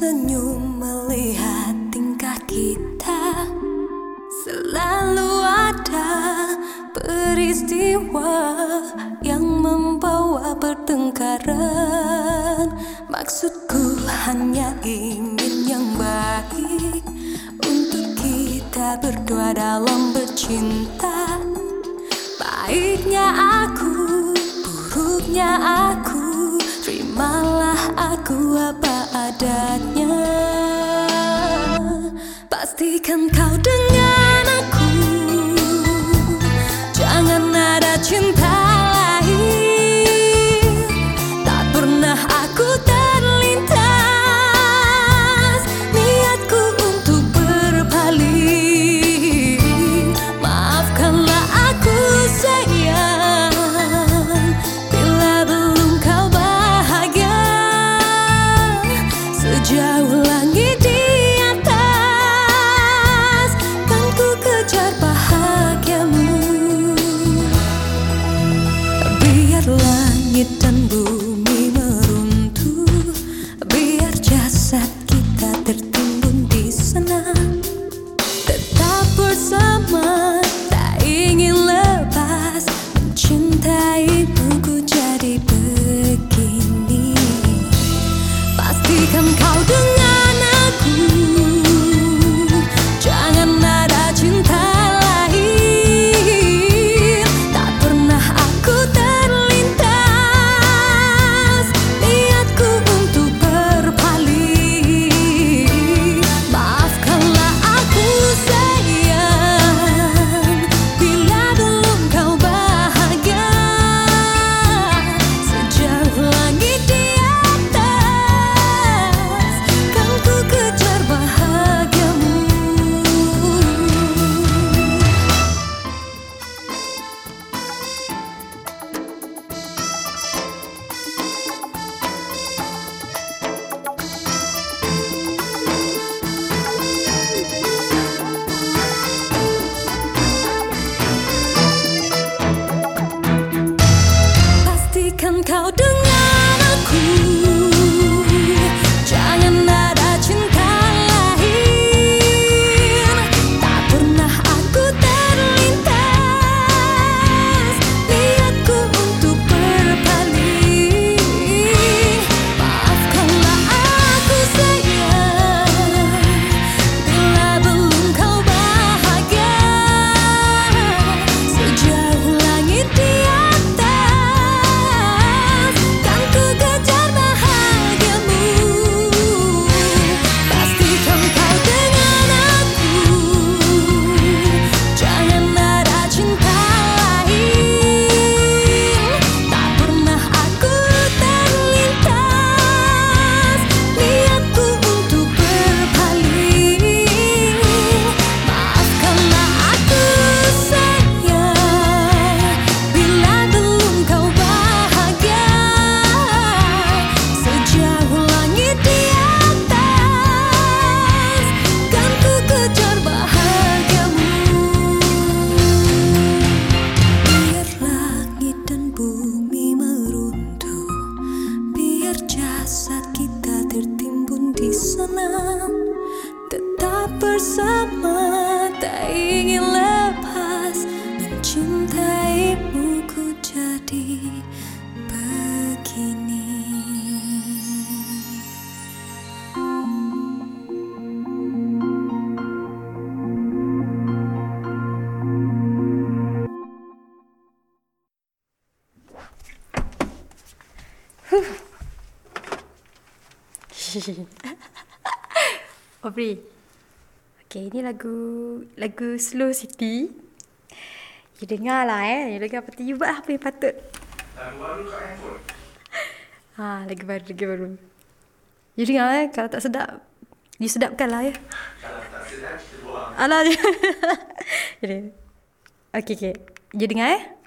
tersenyum melihat tingkah kita. Selalu ada peristiwa yang membawa pertengkaran. Maksudku hanya ingin yang baik untuk kita berdua dalam bercinta. Baiknya aku, buruknya aku, terimalah aku apa adanya. Pastikan kau dengan aku, jangan ada cinta lain. Tak pernah aku terlintas niatku untuk berpaling. Maafkanlah aku sayang, bila belum kau bahagia. Sejauh langit di atas kan ku kejar bahagiamu. Biar langit dan bumi meruntuh, biar jasad kita tertimbun di sana. Tetap bersama, tak ingin lepas. Mencintaimu ku jadi begini. Pastikan kau dengan aku, jangan ada cinta lain. Tak pernah aku terlintas niatku untuk berpaling. Maafkanlah aku sayang, bila belum kau bahagia. Sejauh langit di atas kan ku kejar bahagiamu. Pastikan kau dengan aku, jangan ada cinta lain. Tak pernah aku terlintas niatku untuk berpaling. Maafkanlah aku sayang, bila belum kau bahagia. Sejauh langit di atas kan ku kejar bahagiamu. Pastikan kau dengan aku, jangan ada cinta lain. Tak pernah aku terlintas niatku untuk berpaling. Maafkanlah aku sayang, bila belum kau bahagia. Sejauh langit di atas kan ku kejar bahagiamu. Biar langit dan bumi meruntuh, biar jasad kita tertimbun di sana. Tetap bersama, tak ingin lepas. Mencintaimu ku jadi begini. Aubrey. Okay, ini lagu Slow City. You dengar lah You dengar apa you buat apa yang patut. Lagu baru kat handphone. Lagu baru. You dengar kalau tak sedap, you sedapkan lah Kalau tak sedap, kita buang. Alah. Okay. You dengar